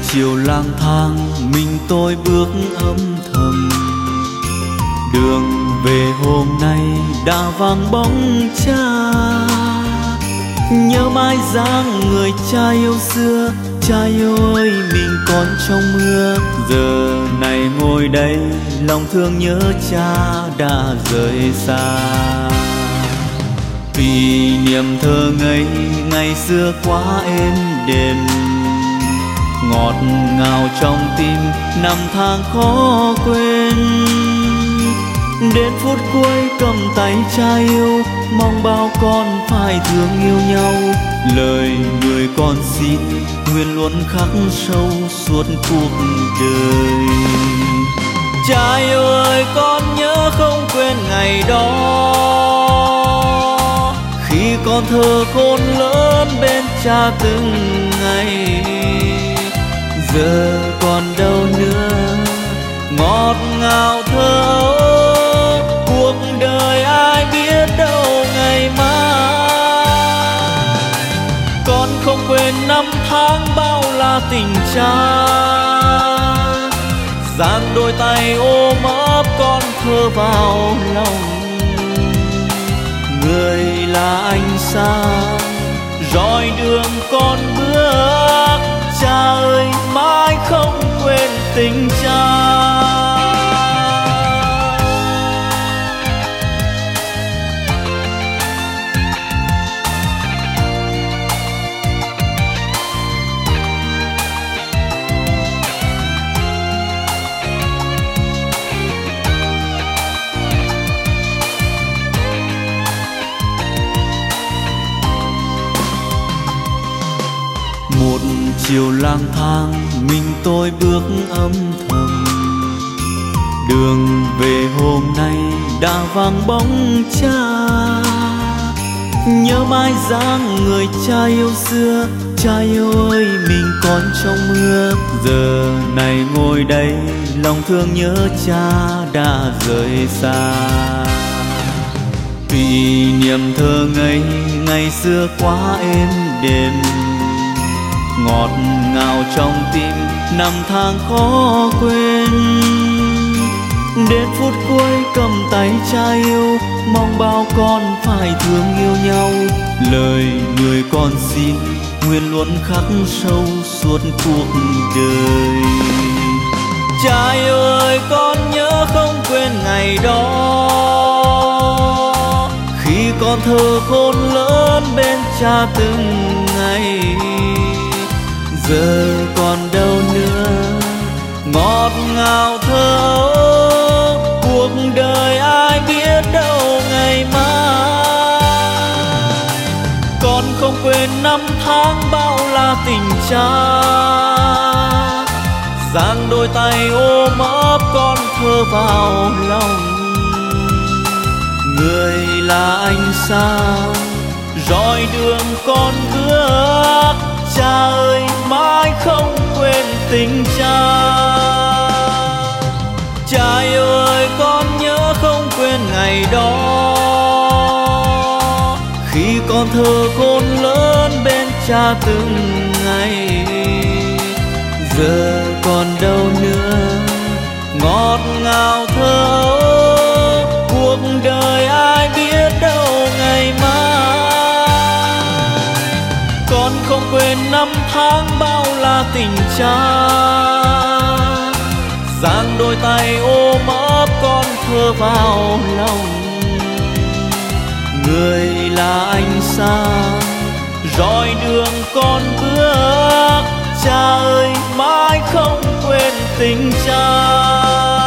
chiều lang thang mình tôi bước âm thầm, đường về hôm nay đã vắng bóng cha. Nhớ mãi dáng người cha yêu xưa, cha yêu ơi mình còn trong mưa. Giờ này ngồi đây lòng thương nhớ cha đã rời xa. Vì niềm thơ ngây ngày xưa quá êm đềm, ngọt ngào trong tim năm tháng khó quên. Đến phút cuối cầm tay cha yêu, mong bao con phải thương yêu nhau. Lời người con xin nguyện luôn khắc sâu suốt cuộc đời. Cha yêu ơi con nhớ không quên ngày đó, khi con thơ khôn lớn bên cha từng ngày. Giờ còn đâu nữa ngọt ngào thơ ấu, cuộc đời ai biết đâu ngày mai. Con không quên năm tháng bao la tình cha, giang đôi tay ôm ấp con thơ vào lòng. Người là ánh sáng rọi đường con bước, cha ơi mãi không quên tình cha. Một chiều lang thang mình tôi bước âm thầm, đường về hôm nay đã vắng bóng cha. Nhớ mãi dáng người cha yêu xưa, cha yêu ơi mình còn trong mưa. Giờ này ngồi đây lòng thương nhớ cha đã rời xa. Vì niềm thơ ngây ngày xưa quá êm đềm, ngọt ngào trong tim năm tháng khó quên. Đến phút cuối cầm tay cha yêu, mong bao con phải thương yêu nhau. Lời người con xin nguyện luôn khắc sâu suốt cuộc đời. Cha yêu ơi con nhớ không quên ngày đó, khi con thơ khôn lớn bên cha từng ngày. Giờ còn đâu nữa ngọt ngào thơ ấu, cuộc đời ai biết đâu ngày mai. Con không quên năm tháng bao la tình cha, giang đôi tay ôm ấp con thơ vào lòng. Người là ánh sáng rọi đường con bước, cha ơi mãi không quên tình cha. Cha yêu ơi con nhớ không quên ngày đó, khi con thơ khôn lớn bên cha từng ngày. Giờ còn đâu nữa ngọt ngào thơ ấu, cuộc đời ai biết đâu ngày mai. Con không quên năm tháng bao la tình cha, giang đôi tay ôm ấp con thơ vào lòng. Người là ánh sáng rọi đường con bước, cha ơi mãi không quên tình cha.